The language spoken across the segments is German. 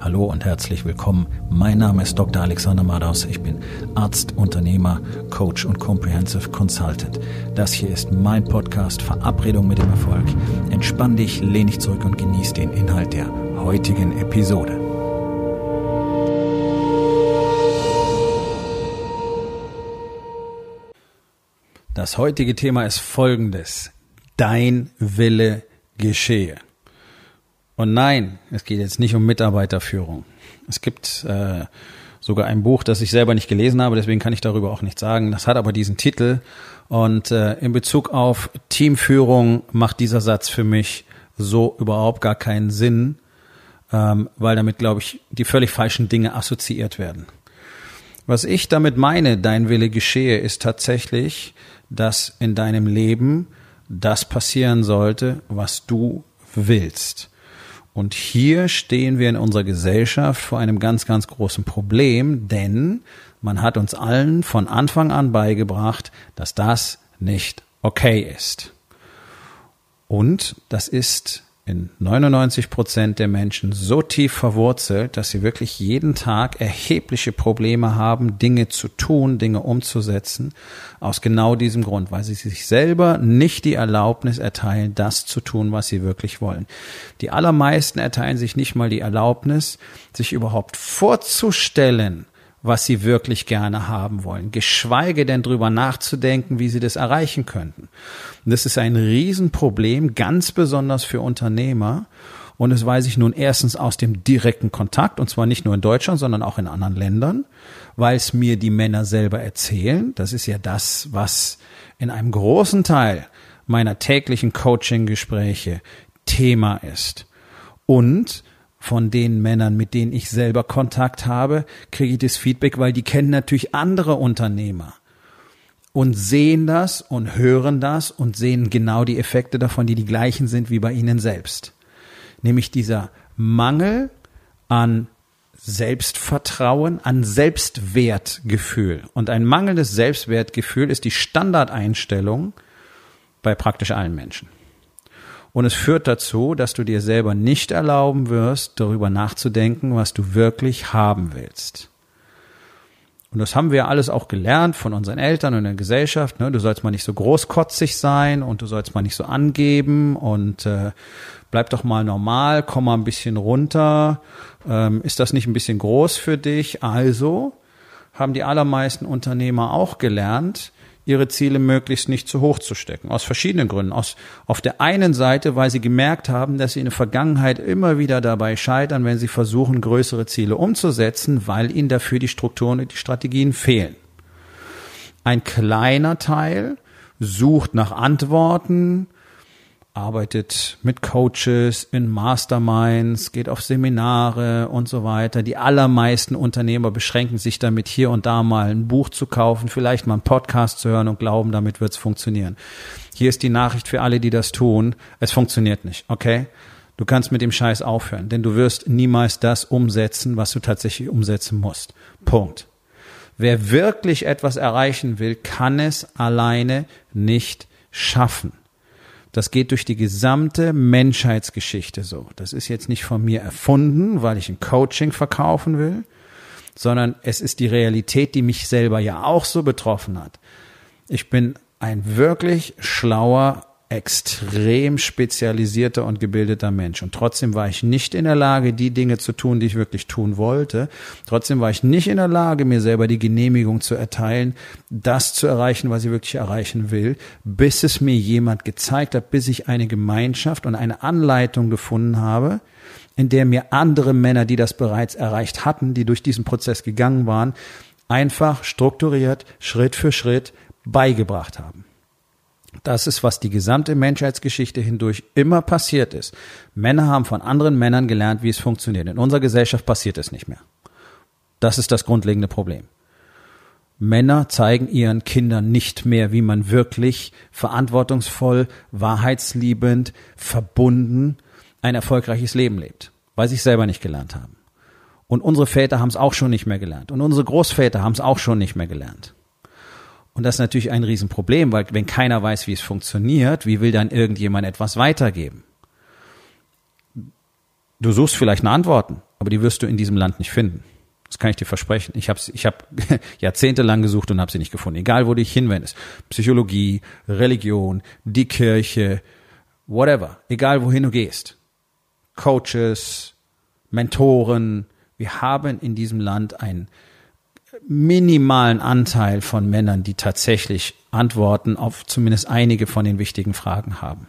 Hallo und herzlich willkommen. Mein Name ist Dr. Alexander Madaus. Ich bin Arzt, Unternehmer, Coach und Comprehensive Consultant. Das hier ist mein Podcast Verabredung mit dem Erfolg. Entspann dich, lehn dich zurück und genieß den Inhalt der heutigen Episode. Das heutige Thema ist folgendes: Dein Wille geschehe. Und nein, es geht jetzt nicht um Mitarbeiterführung. Es gibt sogar ein Buch, das ich selber nicht gelesen habe, deswegen kann ich darüber auch nichts sagen. Das hat aber diesen Titel. Und in Bezug auf Teamführung macht dieser Satz für mich so überhaupt gar keinen Sinn, weil damit, glaube ich, die völlig falschen Dinge assoziiert werden. Was ich damit meine, dein Wille geschehe, ist tatsächlich, dass in deinem Leben das passieren sollte, was du willst. Und hier stehen wir in unserer Gesellschaft vor einem ganz, ganz großen Problem, denn man hat uns allen von Anfang an beigebracht, dass das nicht okay ist. Und das ist in 99% der Menschen so tief verwurzelt, dass sie wirklich jeden Tag erhebliche Probleme haben, Dinge zu tun, Dinge umzusetzen, aus genau diesem Grund, weil sie sich selber nicht die Erlaubnis erteilen, das zu tun, was sie wirklich wollen. Die allermeisten erteilen sich nicht mal die Erlaubnis, sich überhaupt vorzustellen, was sie wirklich gerne haben wollen, geschweige denn drüber nachzudenken, wie sie das erreichen könnten. Und das ist ein Riesenproblem, ganz besonders für Unternehmer. Und das weiß ich nun erstens aus dem direkten Kontakt, und zwar nicht nur in Deutschland, sondern auch in anderen Ländern, weil es mir die Männer selber erzählen. Das ist ja das, was in einem großen Teil meiner täglichen Coaching-Gespräche Thema ist. Und von den Männern, mit denen ich selber Kontakt habe, kriege ich das Feedback, weil die kennen natürlich andere Unternehmer und sehen das und hören das und sehen genau die Effekte davon, die gleichen sind wie bei ihnen selbst. Nämlich dieser Mangel an Selbstvertrauen, an Selbstwertgefühl. Und ein mangelndes Selbstwertgefühl ist die Standardeinstellung bei praktisch allen Menschen. Und es führt dazu, dass du dir selber nicht erlauben wirst, darüber nachzudenken, was du wirklich haben willst. Und das haben wir alles auch gelernt von unseren Eltern und der Gesellschaft. Du sollst mal nicht so großkotzig sein und du sollst mal nicht so angeben und bleib doch mal normal, komm mal ein bisschen runter. Ist das nicht ein bisschen groß für dich? Also haben die allermeisten Unternehmer auch gelernt, ihre Ziele möglichst nicht zu hoch zu stecken. Aus verschiedenen Gründen. Auf der einen Seite, weil sie gemerkt haben, dass sie in der Vergangenheit immer wieder dabei scheitern, wenn sie versuchen, größere Ziele umzusetzen, weil ihnen dafür die Strukturen und die Strategien fehlen. Ein kleiner Teil sucht nach Antworten, arbeitet mit Coaches in Masterminds, geht auf Seminare und so weiter. Die allermeisten Unternehmer beschränken sich damit, hier und da mal ein Buch zu kaufen, vielleicht mal einen Podcast zu hören und glauben, damit wird's funktionieren. Hier ist die Nachricht für alle, die das tun: Es funktioniert nicht, okay? Du kannst mit dem Scheiß aufhören, denn du wirst niemals das umsetzen, was du tatsächlich umsetzen musst. Punkt. Wer wirklich etwas erreichen will, kann es alleine nicht schaffen. Das geht durch die gesamte Menschheitsgeschichte so. Das ist jetzt nicht von mir erfunden, weil ich ein Coaching verkaufen will, sondern es ist die Realität, die mich selber ja auch so betroffen hat. Ich bin ein wirklich schlauer, extrem spezialisierter und gebildeter Mensch. Und trotzdem war ich nicht in der Lage, die Dinge zu tun, die ich wirklich tun wollte. Trotzdem war ich nicht in der Lage, mir selber die Genehmigung zu erteilen, das zu erreichen, was ich wirklich erreichen will, bis es mir jemand gezeigt hat, bis ich eine Gemeinschaft und eine Anleitung gefunden habe, in der mir andere Männer, die das bereits erreicht hatten, die durch diesen Prozess gegangen waren, einfach strukturiert, Schritt für Schritt beigebracht haben. Das ist, was die gesamte Menschheitsgeschichte hindurch immer passiert ist. Männer haben von anderen Männern gelernt, wie es funktioniert. In unserer Gesellschaft passiert es nicht mehr. Das ist das grundlegende Problem. Männer zeigen ihren Kindern nicht mehr, wie man wirklich verantwortungsvoll, wahrheitsliebend, verbunden ein erfolgreiches Leben lebt, weil sie es selber nicht gelernt haben. Und unsere Väter haben es auch schon nicht mehr gelernt. Und unsere Großväter haben es auch schon nicht mehr gelernt. Und das ist natürlich ein Riesenproblem, weil wenn keiner weiß, wie es funktioniert, wie will dann irgendjemand etwas weitergeben? Du suchst vielleicht nach Antworten, Aber die wirst du in diesem Land nicht finden. Das kann ich dir versprechen. Ich habe jahrzehntelang gesucht und habe sie nicht gefunden. Egal, wo du dich hinwendest. Psychologie, Religion, die Kirche, whatever. Egal, wohin du gehst. Coaches, Mentoren. Wir haben in diesem Land einen minimalen Anteil von Männern, die tatsächlich Antworten auf zumindest einige von den wichtigen Fragen haben.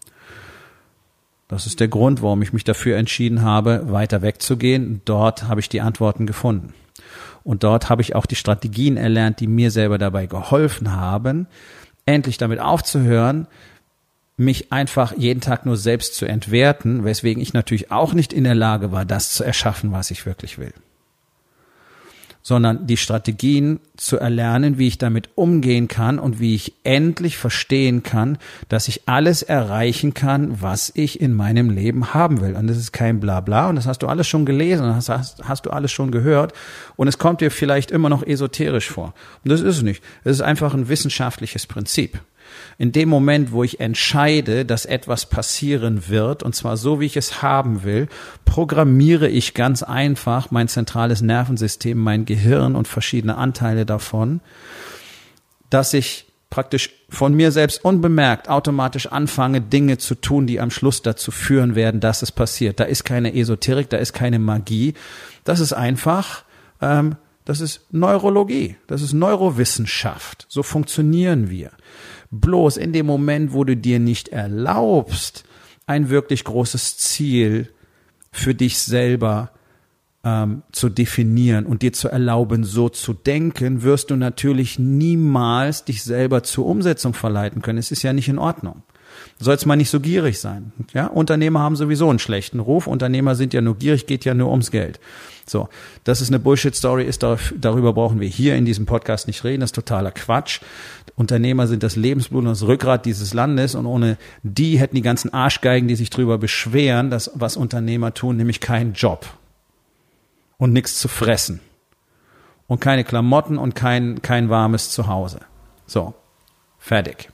Das ist der Grund, warum ich mich dafür entschieden habe, weiter wegzugehen. Dort habe ich die Antworten gefunden. Und dort habe ich auch die Strategien erlernt, die mir selber dabei geholfen haben, endlich damit aufzuhören, mich einfach jeden Tag nur selbst zu entwerten, weswegen ich natürlich auch nicht in der Lage war, das zu erschaffen, was ich wirklich will. Sondern die Strategien zu erlernen, wie ich damit umgehen kann und wie ich endlich verstehen kann, dass ich alles erreichen kann, was ich in meinem Leben haben will. Und das ist kein Blabla und das hast du alles schon gelesen, das hast du alles schon gehört und es kommt dir vielleicht immer noch esoterisch vor. Und das ist es nicht. Es ist einfach ein wissenschaftliches Prinzip. In dem Moment, wo ich entscheide, dass etwas passieren wird, und zwar so, wie ich es haben will, programmiere ich ganz einfach mein zentrales Nervensystem, mein Gehirn und verschiedene Anteile davon, dass ich praktisch von mir selbst unbemerkt automatisch anfange, Dinge zu tun, die am Schluss dazu führen werden, dass es passiert. Da ist keine Esoterik, da ist keine Magie. Das ist einfach, das ist Neurologie, das ist Neurowissenschaft. So funktionieren wir. Bloß in dem Moment, wo du dir nicht erlaubst, ein wirklich großes Ziel für dich selber zu definieren und dir zu erlauben, so zu denken, wirst du natürlich niemals dich selber zur Umsetzung verleiten können. Es ist ja nicht in Ordnung. Du sollst mal nicht so gierig sein. Ja? Unternehmer haben sowieso einen schlechten Ruf. Unternehmer sind ja nur gierig, geht ja nur ums Geld. So, das ist eine Bullshit-Story, darüber brauchen wir hier in diesem Podcast nicht reden, das ist totaler Quatsch. Unternehmer sind das Lebensblut und das Rückgrat dieses Landes und ohne die hätten die ganzen Arschgeigen, die sich drüber beschweren, dass was Unternehmer tun, nämlich keinen Job und nichts zu fressen und keine Klamotten und kein warmes Zuhause. So, fertig.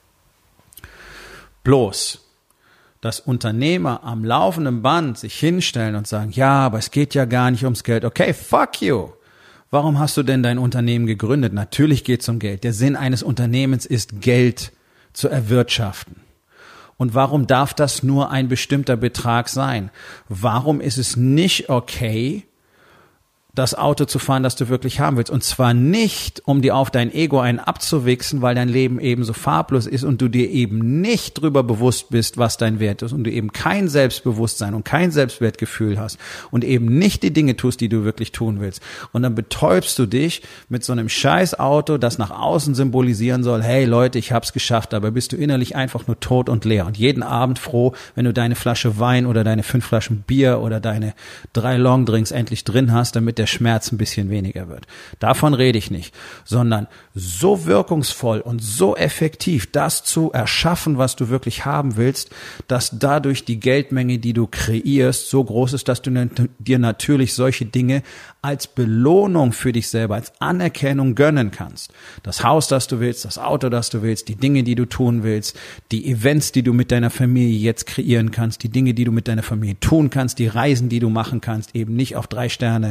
Bloß, dass Unternehmer am laufenden Band sich hinstellen und sagen, ja, aber es geht ja gar nicht ums Geld. Okay, fuck you. Warum hast du denn dein Unternehmen gegründet? Natürlich geht es um Geld. Der Sinn eines Unternehmens ist, Geld zu erwirtschaften. Und warum darf das nur ein bestimmter Betrag sein? Warum ist es nicht okay, das Auto zu fahren, das du wirklich haben willst? Und zwar nicht, um dir auf dein Ego einen abzuwichsen, weil dein Leben eben so farblos ist und du dir eben nicht drüber bewusst bist, was dein Wert ist und du eben kein Selbstbewusstsein und kein Selbstwertgefühl hast und eben nicht die Dinge tust, die du wirklich tun willst. Und dann betäubst du dich mit so einem scheiß Auto, das nach außen symbolisieren soll, hey Leute, ich hab's geschafft, aber bist du innerlich einfach nur tot und leer und jeden Abend froh, wenn du deine Flasche Wein oder deine 5 Flaschen Bier oder deine 3 Longdrinks endlich drin hast, damit der Schmerz ein bisschen weniger wird. Davon rede ich nicht, sondern so wirkungsvoll und so effektiv das zu erschaffen, was du wirklich haben willst, dass dadurch die Geldmenge, die du kreierst, so groß ist, dass du dir natürlich solche Dinge als Belohnung für dich selber, als Anerkennung gönnen kannst. Das Haus, das du willst, das Auto, das du willst, die Dinge, die du tun willst, die Events, die du mit deiner Familie jetzt kreieren kannst, die Dinge, die du mit deiner Familie tun kannst, die Reisen, die du machen kannst, eben nicht auf 3 Sterne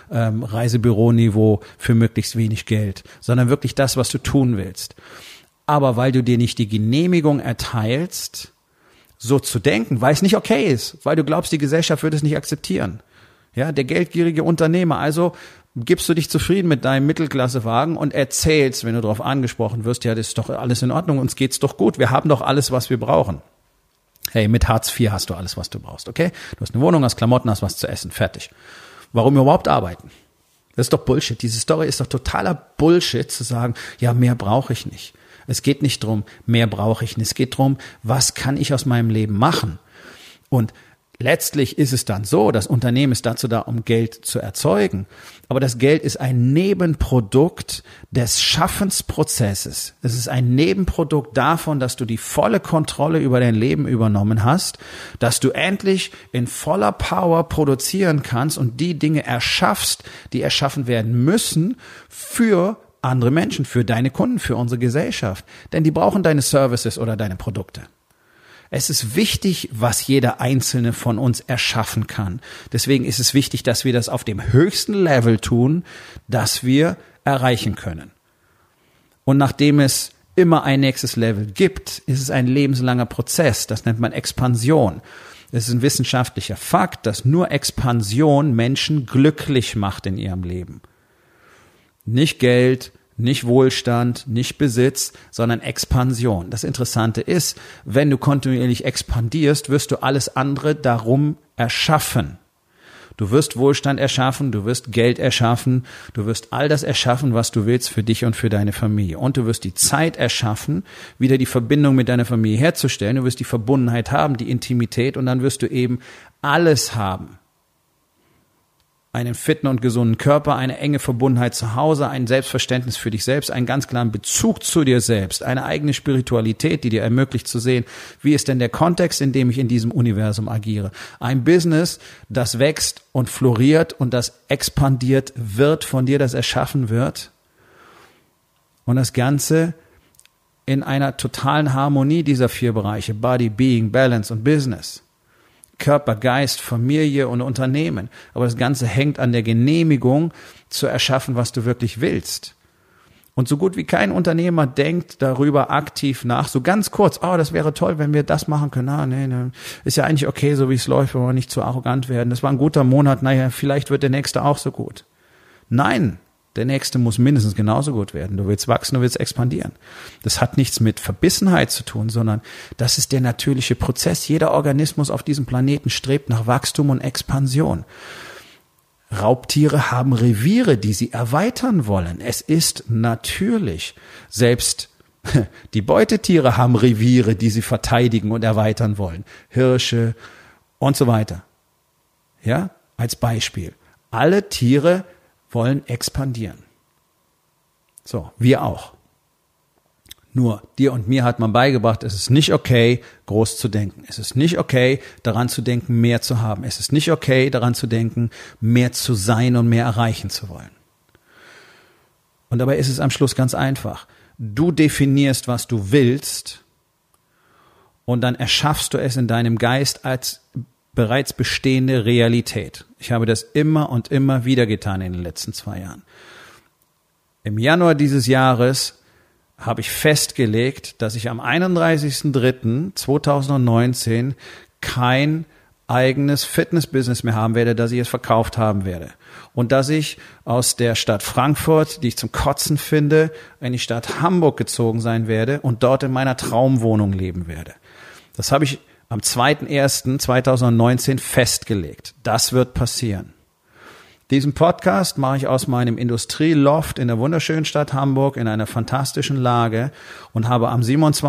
Reisebüroniveau für möglichst wenig Geld, sondern wirklich das, was du tun willst. Aber weil du dir nicht die Genehmigung erteilst, so zu denken, weil es nicht okay ist, weil du glaubst, die Gesellschaft wird es nicht akzeptieren. Ja, der geldgierige Unternehmer, also gibst du dich zufrieden mit deinem Mittelklassewagen und erzählst, wenn du darauf angesprochen wirst, ja, das ist doch alles in Ordnung, uns geht's doch gut, wir haben doch alles, was wir brauchen. Hey, mit Hartz IV hast du alles, was du brauchst, okay? Du hast eine Wohnung, hast Klamotten, hast was zu essen, fertig. Warum überhaupt arbeiten? Das ist doch Bullshit. Diese Story ist doch totaler Bullshit, zu sagen, ja, mehr brauche ich nicht. Es geht nicht drum, mehr brauche ich nicht. Es geht drum, was kann ich aus meinem Leben machen? Und letztlich ist es dann so, das Unternehmen ist dazu da, um Geld zu erzeugen. Aber das Geld ist ein Nebenprodukt des Schaffensprozesses. Es ist ein Nebenprodukt davon, dass du die volle Kontrolle über dein Leben übernommen hast, dass du endlich in voller Power produzieren kannst und die Dinge erschaffst, die erschaffen werden müssen für andere Menschen, für deine Kunden, für unsere Gesellschaft. Denn die brauchen deine Services oder deine Produkte. Es ist wichtig, was jeder Einzelne von uns erschaffen kann. Deswegen ist es wichtig, dass wir das auf dem höchsten Level tun, das wir erreichen können. Und nachdem es immer ein nächstes Level gibt, ist es ein lebenslanger Prozess. Das nennt man Expansion. Es ist ein wissenschaftlicher Fakt, dass nur Expansion Menschen glücklich macht in ihrem Leben. Nicht Geld, nicht Wohlstand, nicht Besitz, sondern Expansion. Das Interessante ist, wenn du kontinuierlich expandierst, wirst du alles andere darum erschaffen. Du wirst Wohlstand erschaffen, du wirst Geld erschaffen, du wirst all das erschaffen, was du willst für dich und für deine Familie. Und du wirst die Zeit erschaffen, wieder die Verbindung mit deiner Familie herzustellen. Du wirst die Verbundenheit haben, die Intimität, und dann wirst du eben alles haben. Einen fitten und gesunden Körper, eine enge Verbundenheit zu Hause, ein Selbstverständnis für dich selbst, einen ganz klaren Bezug zu dir selbst, eine eigene Spiritualität, die dir ermöglicht zu sehen, wie ist denn der Kontext, in dem ich in diesem Universum agiere. Ein Business, das wächst und floriert und das expandiert wird von dir, das erschaffen wird. Und das Ganze in einer totalen Harmonie dieser 4 Bereiche, Body, Being, Balance und Business. Körper, Geist, Familie und Unternehmen. Aber das Ganze hängt an der Genehmigung, zu erschaffen, was du wirklich willst. Und so gut wie kein Unternehmer denkt darüber aktiv nach, so ganz kurz, das wäre toll, wenn wir das machen können. Nee, ist ja eigentlich okay, so wie es läuft, wenn wir nicht zu arrogant werden. Das war ein guter Monat, vielleicht wird der nächste auch so gut. Nein, der nächste muss mindestens genauso gut werden. Du willst wachsen, du willst expandieren. Das hat nichts mit Verbissenheit zu tun, sondern das ist der natürliche Prozess. Jeder Organismus auf diesem Planeten strebt nach Wachstum und Expansion. Raubtiere haben Reviere, die sie erweitern wollen. Es ist natürlich. Selbst die Beutetiere haben Reviere, die sie verteidigen und erweitern wollen. Hirsche und so weiter. Ja, als Beispiel. Alle Tiere wollen expandieren. So, wir auch. Nur dir und mir hat man beigebracht, es ist nicht okay, groß zu denken. Es ist nicht okay, daran zu denken, mehr zu haben. Es ist nicht okay, daran zu denken, mehr zu sein und mehr erreichen zu wollen. Und dabei ist es am Schluss ganz einfach. Du definierst, was du willst, und dann erschaffst du es in deinem Geist als bereits bestehende Realität. Ich habe das immer und immer wieder getan in den letzten 2 Jahren. Im Januar dieses Jahres habe ich festgelegt, dass ich am 31.03.2019 kein eigenes Fitnessbusiness mehr haben werde, dass ich es verkauft haben werde. Und dass ich aus der Stadt Frankfurt, die ich zum Kotzen finde, in die Stadt Hamburg gezogen sein werde und dort in meiner Traumwohnung leben werde. Das habe ich am 2.1.2019 festgelegt. Das wird passieren. Diesen Podcast mache ich aus meinem Industrieloft in der wunderschönen Stadt Hamburg in einer fantastischen Lage und habe am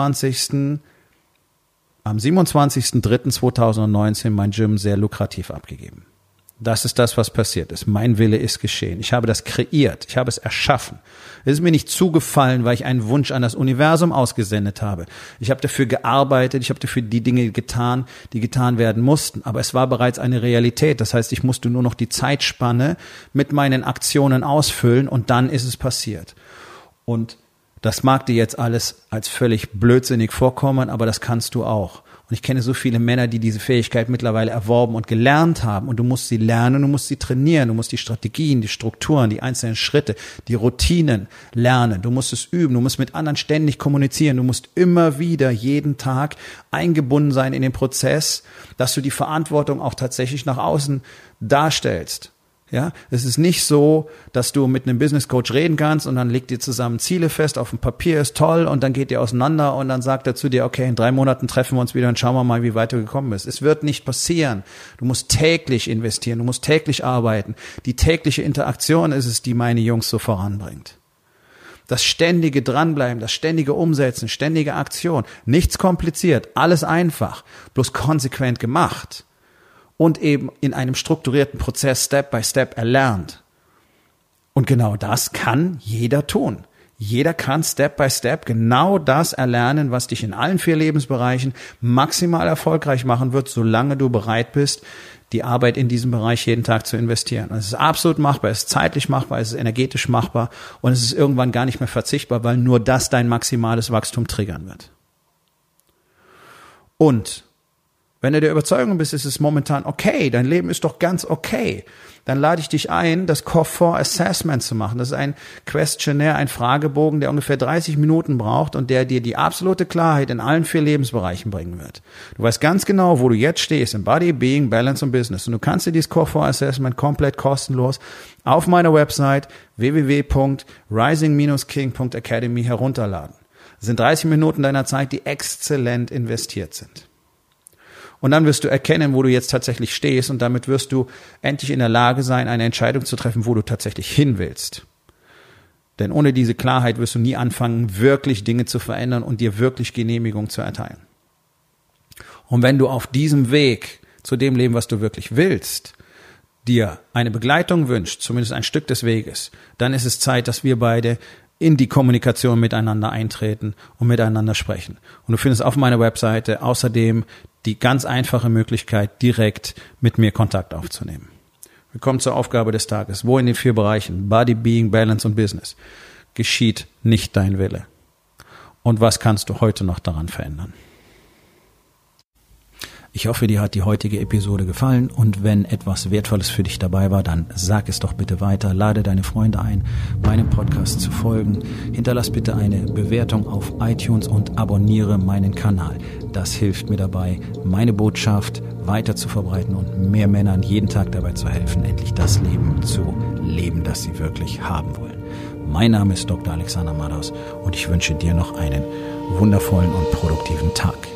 27.03.2019 mein Gym sehr lukrativ abgegeben. Das ist das, was passiert ist. Mein Wille ist geschehen. Ich habe das kreiert. Ich habe es erschaffen. Es ist mir nicht zugefallen, weil ich einen Wunsch an das Universum ausgesendet habe. Ich habe dafür gearbeitet. Ich habe dafür die Dinge getan, die getan werden mussten. Aber es war bereits eine Realität. Das heißt, ich musste nur noch die Zeitspanne mit meinen Aktionen ausfüllen und dann ist es passiert. Und das mag dir jetzt alles als völlig blödsinnig vorkommen, aber das kannst du auch. Und ich kenne so viele Männer, die diese Fähigkeit mittlerweile erworben und gelernt haben. Und du musst sie lernen, du musst sie trainieren, du musst die Strategien, die Strukturen, die einzelnen Schritte, die Routinen lernen. Du musst es üben, du musst mit anderen ständig kommunizieren. Du musst immer wieder jeden Tag eingebunden sein in den Prozess, dass du die Verantwortung auch tatsächlich nach außen darstellst. Ja, es ist nicht so, dass du mit einem Business Coach reden kannst und dann legt ihr zusammen Ziele fest auf dem Papier, ist toll, und dann geht ihr auseinander und dann sagt er zu dir, okay, in 3 Monaten treffen wir uns wieder und schauen wir mal, wie weit du gekommen bist. Es wird nicht passieren. Du musst täglich investieren, du musst täglich arbeiten. Die tägliche Interaktion ist es, die meine Jungs so voranbringt. Das ständige Dranbleiben, das ständige Umsetzen, ständige Aktion. Nichts kompliziert, alles einfach, bloß konsequent gemacht. Und eben in einem strukturierten Prozess Step by Step erlernt. Und genau das kann jeder tun. Jeder kann Step by Step genau das erlernen, was dich in allen 4 Lebensbereichen maximal erfolgreich machen wird, solange du bereit bist, die Arbeit in diesem Bereich jeden Tag zu investieren. Und es ist absolut machbar, es ist zeitlich machbar, es ist energetisch machbar und es ist irgendwann gar nicht mehr verzichtbar, weil nur das dein maximales Wachstum triggern wird. Und wenn du der Überzeugung bist, es ist momentan okay, dein Leben ist doch ganz okay, dann lade ich dich ein, das Core4 Assessment zu machen. Das ist ein Questionnaire, ein Fragebogen, der ungefähr 30 Minuten braucht und der dir die absolute Klarheit in allen 4 Lebensbereichen bringen wird. Du weißt ganz genau, wo du jetzt stehst, in Body, Being, Balance und Business. Und du kannst dir dieses Core4 Assessment komplett kostenlos auf meiner Website www.rising-king.academy herunterladen. Das sind 30 Minuten deiner Zeit, die exzellent investiert sind. Und dann wirst du erkennen, wo du jetzt tatsächlich stehst und damit wirst du endlich in der Lage sein, eine Entscheidung zu treffen, wo du tatsächlich hin willst. Denn ohne diese Klarheit wirst du nie anfangen, wirklich Dinge zu verändern und dir wirklich Genehmigung zu erteilen. Und wenn du auf diesem Weg zu dem Leben, was du wirklich willst, dir eine Begleitung wünschst, zumindest ein Stück des Weges, dann ist es Zeit, dass wir beide in die Kommunikation miteinander eintreten und miteinander sprechen. Und du findest auf meiner Webseite außerdem die ganz einfache Möglichkeit, direkt mit mir Kontakt aufzunehmen. Wir kommen zur Aufgabe des Tages. Wo in den 4 Bereichen, Body, Being, Balance und Business, geschieht nicht dein Wille? Und was kannst du heute noch daran verändern? Ich hoffe, dir hat die heutige Episode gefallen und wenn etwas Wertvolles für dich dabei war, dann sag es doch bitte weiter, lade deine Freunde ein, meinem Podcast zu folgen, hinterlass bitte eine Bewertung auf iTunes und abonniere meinen Kanal. Das hilft mir dabei, meine Botschaft weiter zu verbreiten und mehr Männern jeden Tag dabei zu helfen, endlich das Leben zu leben, das sie wirklich haben wollen. Mein Name ist Dr. Alexander Madaus und ich wünsche dir noch einen wundervollen und produktiven Tag.